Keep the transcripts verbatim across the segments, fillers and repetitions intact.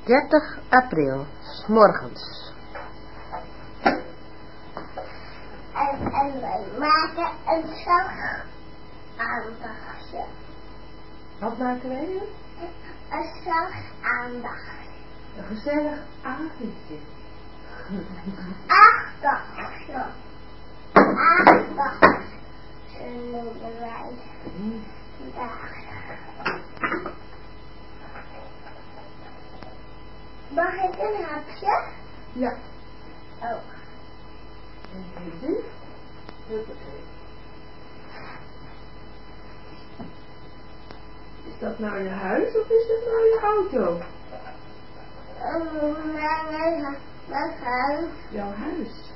dertig april, 's morgens. En, en wij maken een zacht aandachtsje. Wat maken wij? Een zacht aandachtsje. Een gezellig avondje. Aandachtsje. Aandachtsje. Zo noemen wij vandaag. Mag ik een hapje? Ja. Oh. En dit? Huppakee. Is dat nou je huis of is dat nou je auto? Um, mijn, mijn, mijn huis. Jouw huis.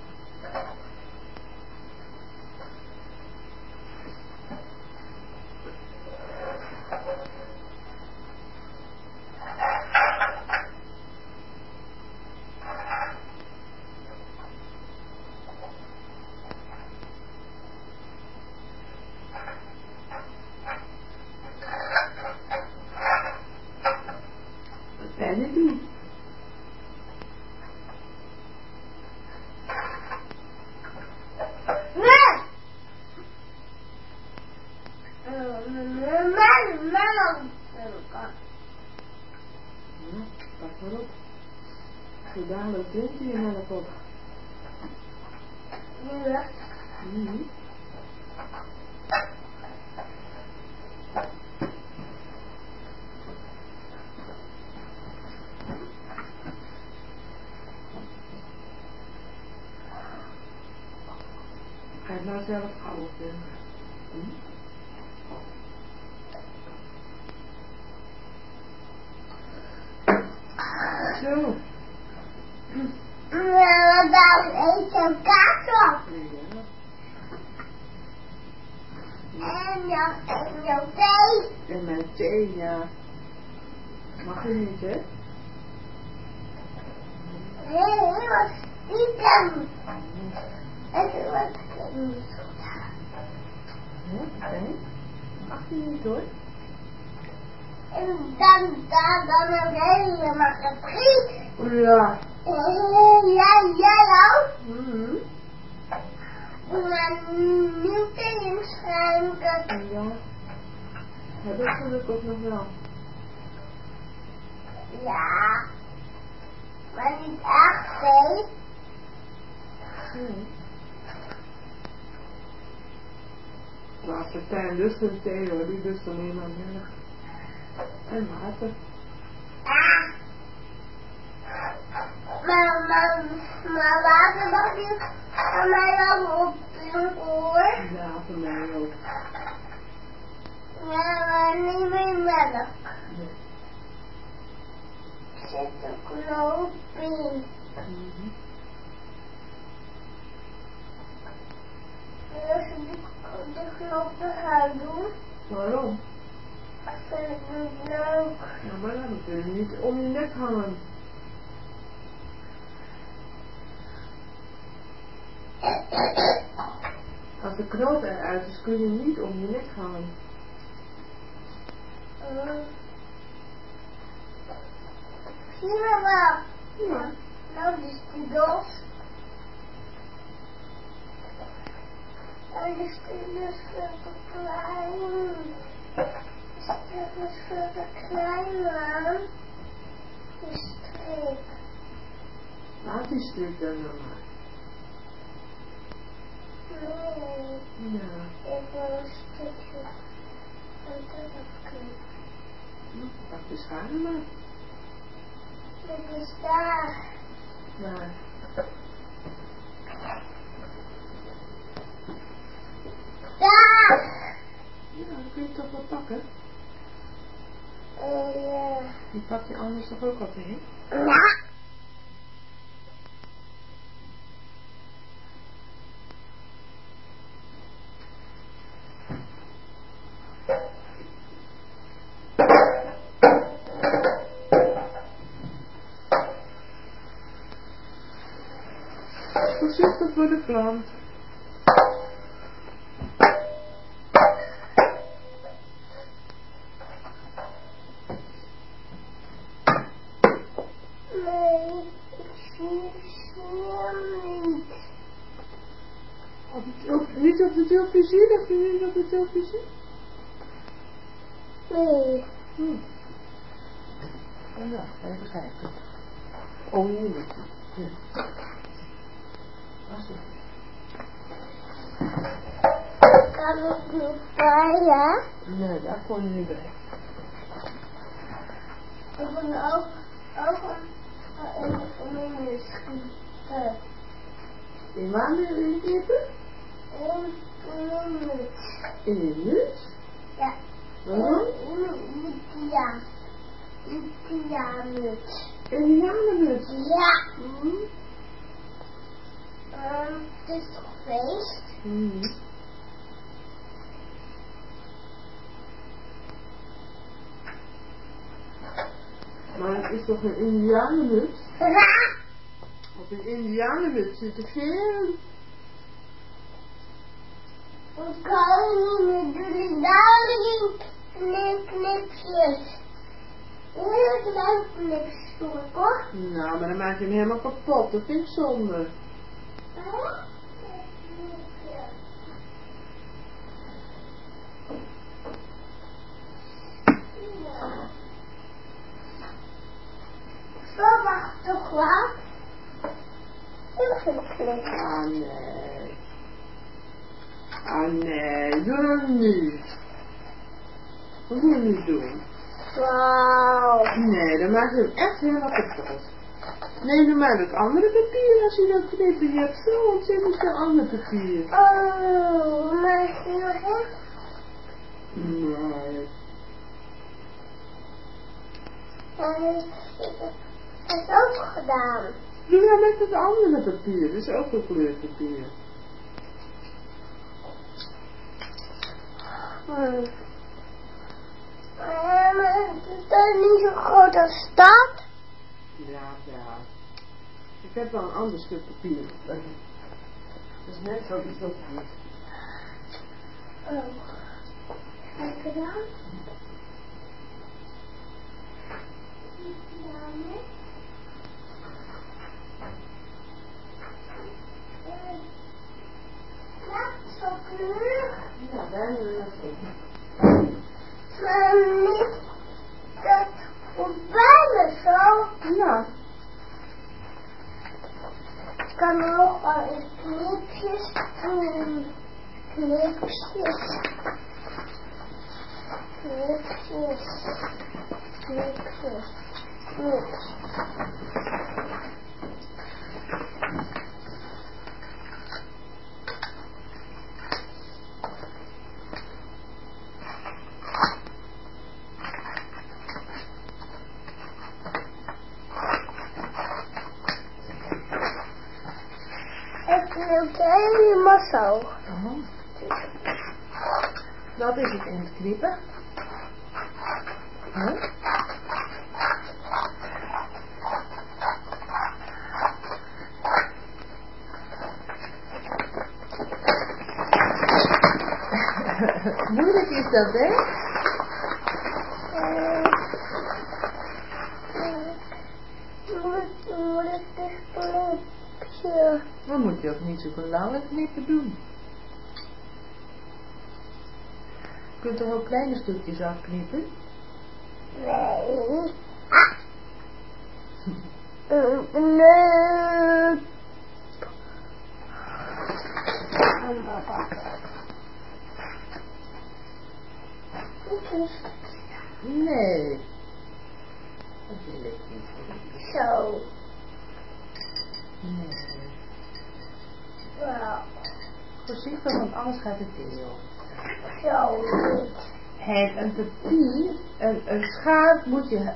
Wat ben je doen? Nee! Melk, melk. Ja, pas maar op. Zo dadelijk drinkt je je melk op. Ja. Mm-hmm. Ga je het nou zelf gauw opnemen? Hm? Zo. Maar dan eet je kaas op. Ja. En dan en je thee. En mijn thee, ja. Mag je niet, hè? Nee, heel stiekem. Het was niet goed. Ja, oké. Mag je niet, hoor. En dan, dan, dan een helemaal gepriet. Ja. Ja, ja, Mm-hmm. maar nu kun je hem schenken. Ja. Heb ik gelukkig nog wel. Ja, maar niet echt, hè? Nee. Maar Martijn lust een thee, hoor. Die lust alleen maar melk. En water. Ah. Maar, maar, maar water mag niet van mij wel opdrinken, hoor. Ja, voor mij ook. Ja, maar niet meer melk. Nee. Er zit een knoop in. Mm-hmm. Wil je die, die knoop eruit doen? Waarom? Dat vind ik niet leuk. Ja, maar dan kun je niet om je nek hangen. Als de knoop eruit is, kun je niet om je nek hangen. Mm. Zie je wel? Ja. Nou, dus die dos. En dus die is veel te klein. Die is veel te klein, man. Die strik. Laat die strik dan nou maar. Nee, Ja. ik wil een stukje van de knippen. Nou, pak de schade maar. Dat is daar. Maar. Daar! Ja, dan kun je toch wel pakken. Uh, ja. Die pak je anders toch ook op, hè? Ja. Voorzichtig voor de plant. televisie? Ligt er nu op de televisie? Nee. Hm. Ja, even kijken. Oh, hier ligt het. Ja. Alsjeblieft. Kan ik niet bij, hè? Nee, daar kon je niet bij. Ik ben ook, ook een, een, een minuscule. In wanneer in knippen? Een minuut. In een minuut? Ja. Waarom? Ja. Ja, minuut. In een janenmuts. Ja. Hm? Um, het is toch feest? Hm. Maar het is toch een indianenmuts? Op een indianenmuts zit er veel. Ik kan niet meer doen. Dadelijk knip, knipjes. Heel klein knipjes doen, hoor. Nou, maar dan maak je hem helemaal kapot. Dat vind ik zonde. Zo, wacht toch wel. Even knippen. Ah, nee. Ah, nee. Doe hem niet. Wat moet je nu doen? Wauw. Nee, dan maak je hem echt helemaal kapot. Neem nu maar het andere papier als je dat knippen. Je hebt zo ontzettend veel ander papier. Oh, maar hier hè? Nee. Dat is ook gedaan. Doe nou met het andere papier. Dat is ook een kleurpapier. Hmm. Maar het is toch niet zo groot als dat? Ja, ja. Ik heb wel een ander stuk papier. Dat is net zoiets als dit. Oh. Kijk dan. Ja, zo kleur. Ja, daar hebben we nog één. Maar niet dat voorbij me zo. Ja. Ik kan nog wel eens knipjes doen. Knipjes. Knipjes. Knipjes. Knips. Ik knip helemaal zo. Oh. Dat is het in het knippen. Huh? Moeilijk is dat, hè? Moet, moet ik dus knipje? Dan moet je ook niet zo'n lange knippen doen. Je kunt er ook kleine stukjes afknippen. Nee. Ah. Nee. Nee. Dat wil ik niet. Zo. Nee. Wel. Voorzichtig, want anders gaat het deel. Zo niet. Het, een papier, een, een schaar moet je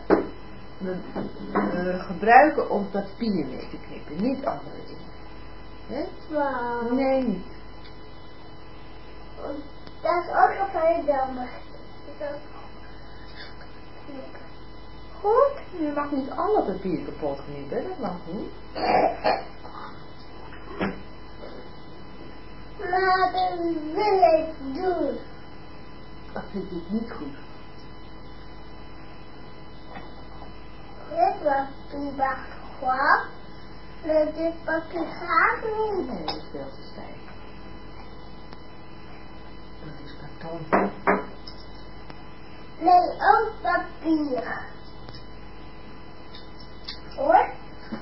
uh, gebruiken om papier mee te knippen, niet andere dingen. Hè? Wow. Nee, niet. Dat is ook een verdamme. Goed, je mag niet alle papier kapot knippen, dat mag niet. Maar dat wil ik doen. Dat vind ik niet goed. Dit was die wacht gewoon. Met dit papier gaat niet. Nee, dat is veel te stijf. Dat is karton. Nee, ook papier. Hoor.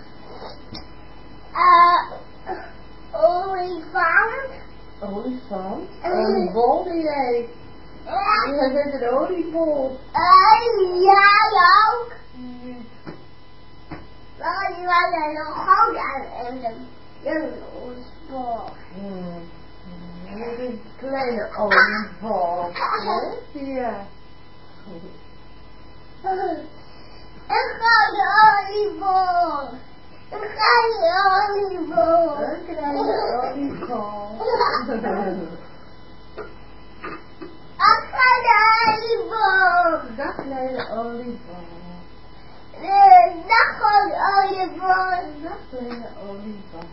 Uh, olifant. Olifant? Oliebol ben jij? Jij bent een oliebol. Uh, jij ook. Wel, die waren nog goud aan en de jongensbol. Hmm. Je bent een kleine oliebol. Ja. Een gouden oliebol. Een gouden oliebol. Een kleine oliebol. Een gouden oliebol. Dat kleine oliebol. Uh, Dag gouden oliebol. Dat kleine oliebol.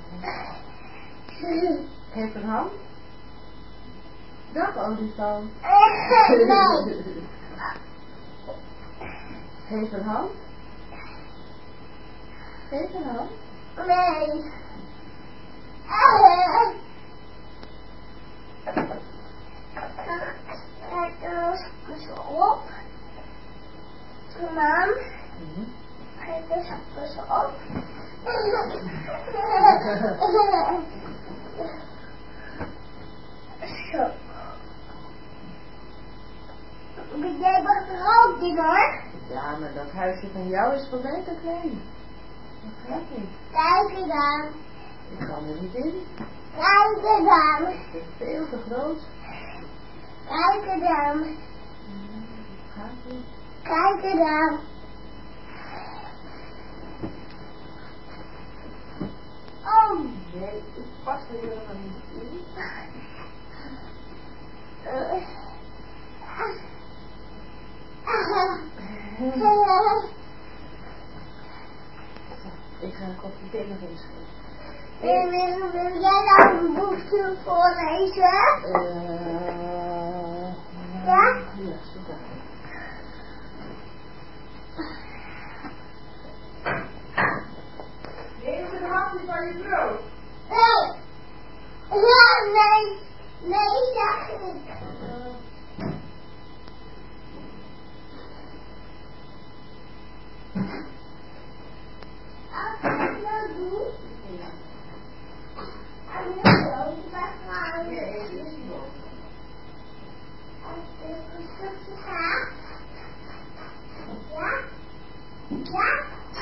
Geef een hand. Dag olifant. Nee. Geef een hand. Geef een hand. Nee. Kijk er eens op. Mam. Kijk er eens op. Zo. Ben jij wat er ook in hoor? Ja, maar dat huisje van jou is voor mij te klein. Dat gaat niet. Kijk er dan. Ik kan er niet in. Kijk er dan. Het is veel te groot. Kijk er dan. Dat gaat niet. Kijk er dan. Oh. Nee, ik pas er helemaal niet in. Uh. Ik ga een kopje thee nog inschrijven. Wil, wil, wil jij nou een boekje voorlezen? Uh, Ja? Ja, zoek daar. Neem een hapje van je brood. Nee. Ja, nee. Nee, zeg ik. Als ik dat doe, Ja. dan wil ik ook weggaan. Nee, dat is niet goed. Als ik een stukje ga. Ja? Ja?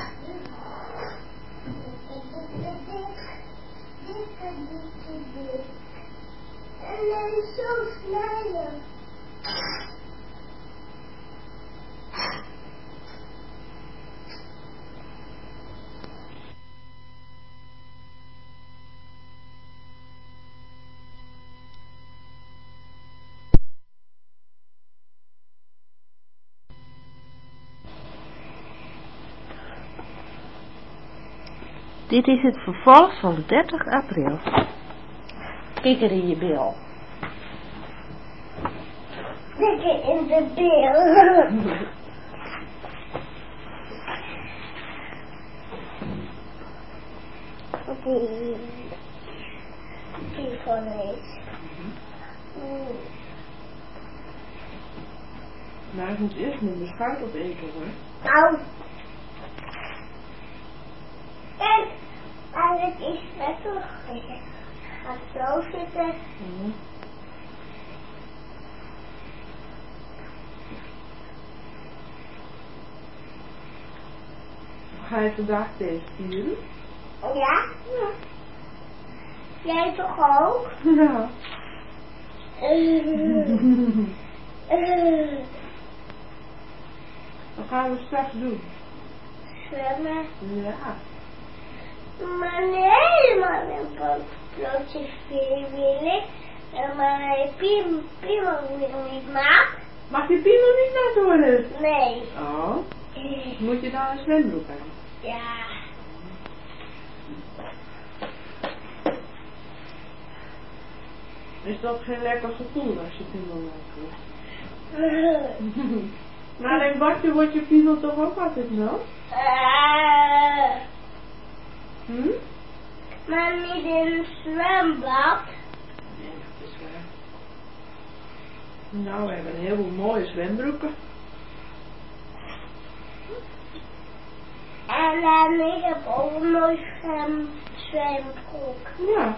En dan zo snijden. Dit is het vervolg van dertig april. Kikker in je bil. Kikker in de bil. Die, die van is. Mm. Maar ik moet eerst mijn beschuit opeten hoor. Nou. Kijk, eigenlijk is het toch. Ga zo zitten. Mm. Ga je vandaag thee sturen? Ja? Ja. Jij toch ook? Ja. Uh, uh, Wat gaan we straks doen? zwemmen. Ja. Maar nee, maar een broodje wil ik. Maar piem, piemel wil niet maken. Mag je piemel niet nat worden? Nee. Oh. Moet je dan een zwembroek aan? Ja. Is dat geen lekker gevoel als je piemel nat wordt? Uh, Maar in badje wordt je piemel toch ook altijd nat? uh, Hm? maar niet in een zwembad. Nee, dat is waar. Nou, we hebben een heleboel mooie zwembroeken. En uh, ik heb ook een mooi zwem, zwembroek. Ja.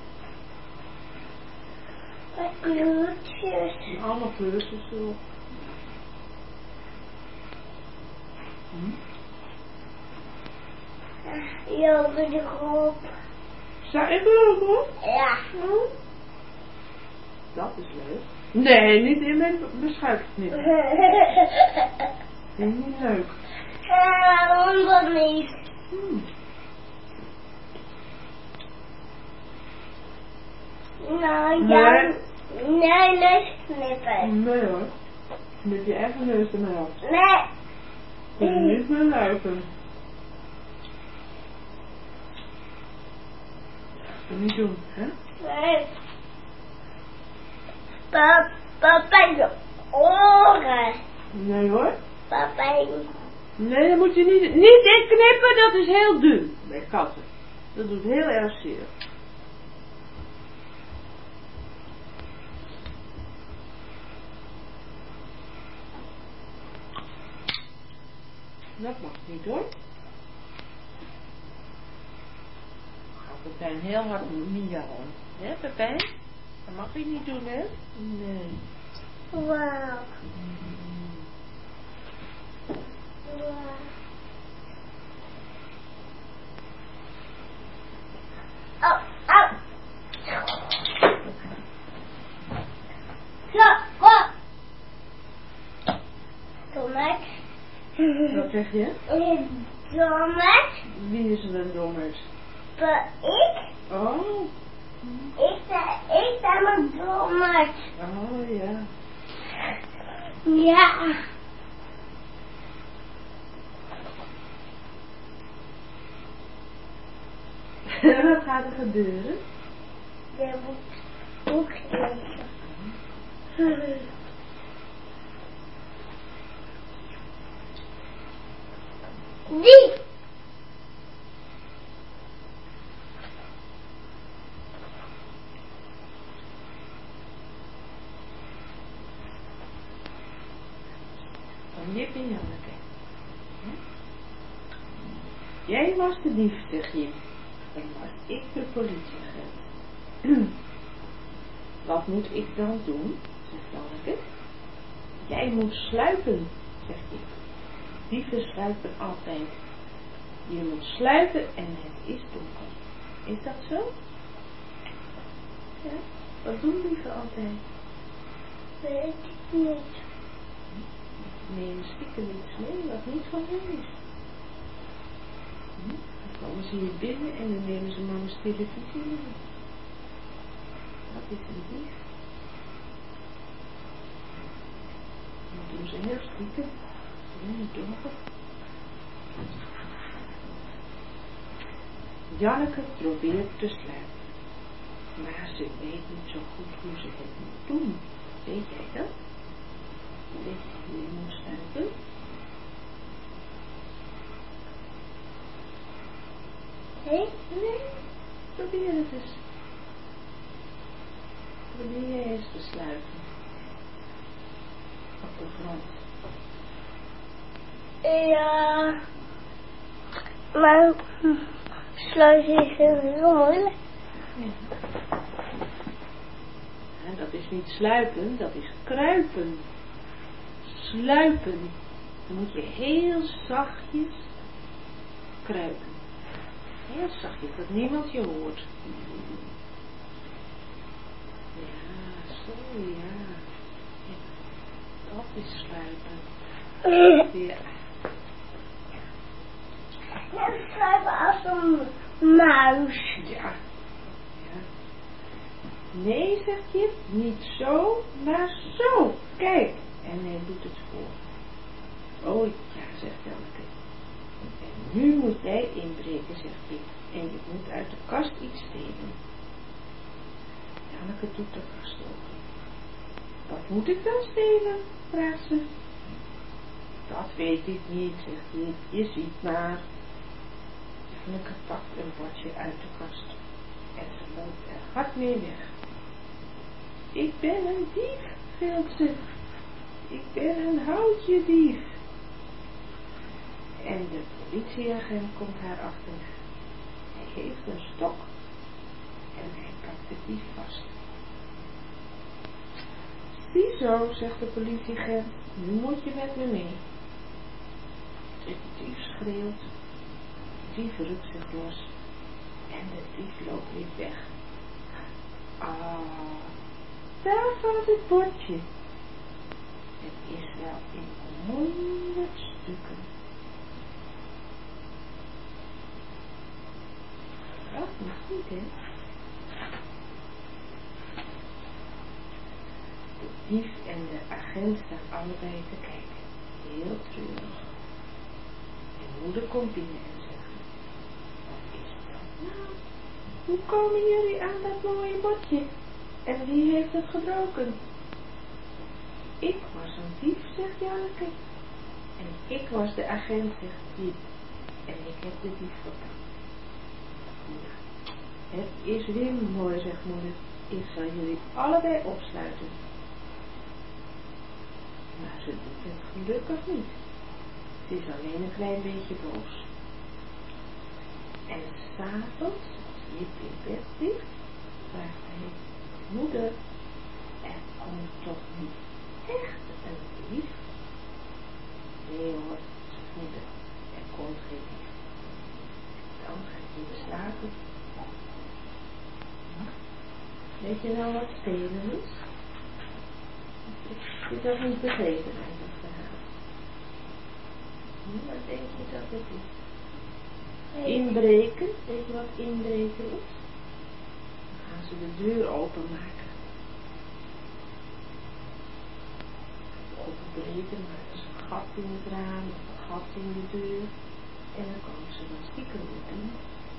Met kleurtjes. En allemaal kleurtjes erop. Hm? Hier ook in de groep. Zou ik er ook op? Ja. Hm? Dat is leuk. Nee, niet in mijn beschuitknip. Vind ik niet leuk. Waarom dat niet? Hmm. Nou ja. Nee. Nee, neus knippen. Nee hoor. Knip je eigen neus ermee af. Nee. Kun je niet meer luiken. Dat moet je niet doen, hè? Nee. Papa, papa, je oren. Nee hoor. Papa, Nee, dat moet je niet... Niet inknippen, dat is heel dun. Bij katten. Dat doet heel erg zeer. Dat mag niet hoor. Gaat Pepijn heel hard miauwen. Hè Pepijn? Dat mag je niet doen hè? Nee. wauw. Wauw. Oh, oh. Zo, oh. Dommerd. Wat zeg je? Dommerd. Wie is er een dommerd? Ik. Oh. Ik ben, ik ben een dommerd. Oh ja. Ja. Wat gaat er gebeuren? Je moet boek lezen. Die. Van Jip en Janneke. Hm? Jij was de diefstegje. En was ik de politieagent. Wat moet ik dan doen? Zegt Janneke. Jij moet sluipen, zegt Jip. Dieven sluipen altijd. Je moet sluipen en het is donker. Is dat zo? Ja? Wat doen dieven altijd? Weet ik niet. Nee, stiekem niets mee wat niet van hen is. Hm? Dan komen ze hier binnen en dan nemen ze mama's televisie mee. Dat is een dief. Dat doen ze heel stiekem. In het donker. Janneke probeert te sluipen. Maar ze weet niet zo goed hoe ze het moet doen. Weet jij dat? Weet je hoe je moet sluipen? Nee? Nee, probeer het eens. Probeer jij eens te sluipen. Op de grond. Ja. Maar sluiten is heel moeilijk. Ja. En dat is niet sluipen, dat is kruipen. Sluipen. Dan moet je heel zachtjes kruipen. Heel zachtjes, dat niemand je hoort. Ja, zo ja. Ja. Dat is sluipen. Ja. Net sluiten als een muis. Ja. Ja. Nee, zegt je, niet zo, maar zo. Kijk. En hij doet het voor. Oh ja, zegt Janneke. En nu moet jij inbreken, zegt Piet. En je moet uit de kast iets stelen. Janneke doet de kast open. Wat moet ik dan stelen? Vraagt ze. Dat weet ik niet, zegt Piet. Je ziet maar. Janneke pakt een bordje uit de kast. En ze loopt er hard mee weg. Ik ben een dief, schreeuwt ze. Ik ben een houtjedief. En de politieagent komt haar achterna. Hij heeft een stok en hij pakt de dief vast. Ziezo, zegt de politieagent, nu moet je met me mee. De dief schreeuwt, de dief rukt zich los en de dief loopt weer weg. Ah, daar valt het bordje. Het is wel in honderd stukken. Dat is niet, hè? De dief en de agent staan allebei te kijken. Heel treurig. En moeder komt binnen en zegt: wat is dat nou? Hoe komen jullie aan dat mooie bordje? En wie heeft het gebroken? Ik was een dief, zegt Janneke. En ik was de agent, zegt Piet. En ik heb de dief gepakt. Nou, het is weer mooi, zegt moeder. Ik zal jullie allebei opsluiten. Maar ze doet het gelukkig niet. Ze is alleen een klein beetje boos. En s'avonds, als Jip in bed ligt, vraagt hij: moeder, er komt toch niet echt een dief? Nee hoor, zegt moeder, er komt geen dief. Dan gaat hij slapen. Weet je nou wat stelen is? Ik heb dat niet begrepen uit het verhaal. Wat denk je dat het is? Inbreken, weet je wat inbreken is? Dan gaan ze de deur openmaken. Openbreken, maken ze een gat in het raam, of een gat in de deur. En dan komen ze dan stiekem weer binnen.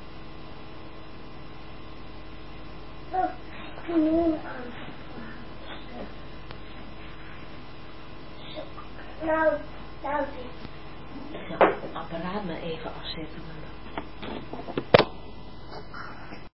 Oh, ik kan nu aan. Nou, nou, Ik zal het apparaat maar even afzetten.